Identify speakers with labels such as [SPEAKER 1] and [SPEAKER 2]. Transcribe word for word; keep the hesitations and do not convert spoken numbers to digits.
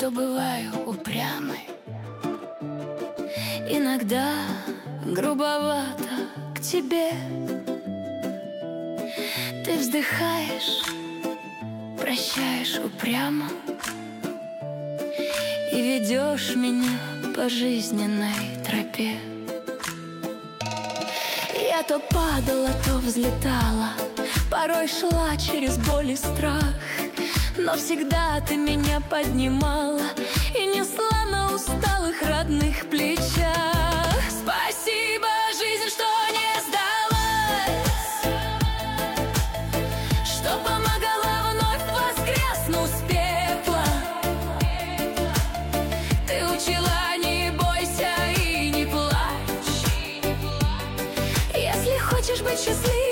[SPEAKER 1] что бываю упрямой, иногда грубовато к тебе. Ты вздыхаешь, прощаешь упрямо и ведешь меня по жизненной тропе. Я то падала, то взлетала, порой шла через боль и страх, но всегда ты меня поднимала и несла на усталых родных плечах. Спасибо, жизнь, что не сдалась, что помогала вновь воскреснуть с пепла. Ты учила: не бойся и не плачь, если хочешь быть счастливым,